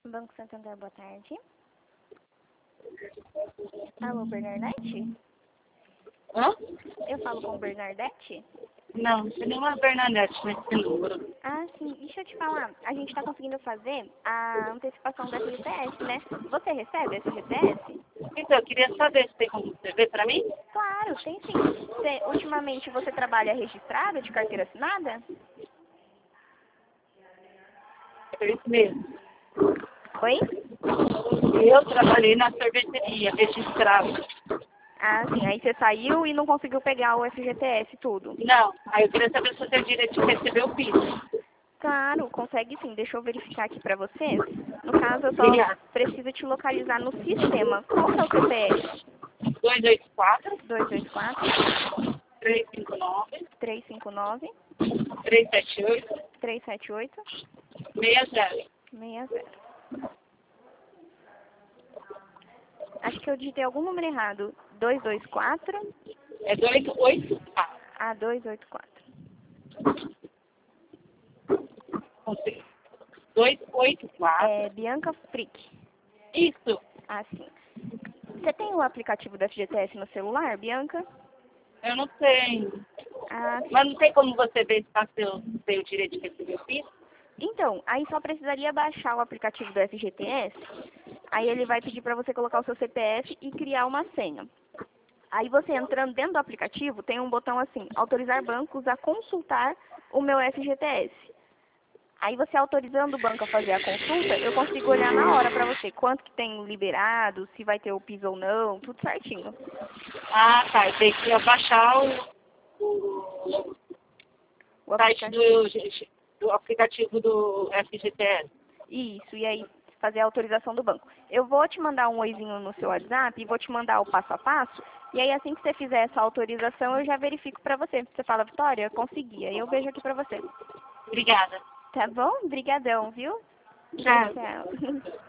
Banco Santander, boa tarde. Alô, Bernadette? Hã? Eu falo com Bernadette? Não, não tem nenhuma Bernadette nesse número. Ah, sim. Deixa eu te falar. A gente está conseguindo fazer a antecipação do FGTS, né? Você recebe FGTS? Então, eu queria saber se tem como você ver pra mim? Claro, tem sim. Ultimamente você trabalha registrado de carteira assinada? É isso mesmo. Oi? Eu trabalhei na sorveteria, registrada. Ah, sim. Aí você saiu e não conseguiu pegar o FGTS tudo. Não, aí eu queria saber se você tem direito de receber o piso. Claro, consegue sim. Deixa eu verificar aqui pra você. No caso, eu só Obrigada. preciso te localizar no sistema. Qual que é o CPF? 284 284 359 359 378 378 60. 60. Acho que eu digitei algum número errado. 224 É 284. a 284. 284. É Bianca Frick. Isso. Ah, sim. Você tem o aplicativo da FGTS no celular, Bianca? Eu não tenho. Ah, sim. Mas não tem como você ver se eu tenho o direito de receber o piso? Então, aí só precisaria baixar o aplicativo do FGTS. Aí ele vai pedir para você colocar o seu CPF e criar uma senha. Aí você entrando dentro do aplicativo, tem um botão assim, autorizar bancos a consultar o meu FGTS. Aí você autorizando o banco a fazer a consulta, eu consigo olhar na hora para você quanto que tem liberado, se vai ter o piso ou não, tudo certinho. Ah, tá. Eu tenho que baixar o O site aplicativo. do aplicativo do FGTS. Isso, e aí fazer a autorização do banco. Eu vou te mandar um oizinho no seu WhatsApp e vou te mandar o passo a passo. E aí assim que você fizer essa autorização, eu já verifico pra você. Você fala, Vitória, eu consegui. Aí eu vejo aqui pra você. Obrigada. Tá bom? Brigadão, viu? Tchau, Tchau. tchau.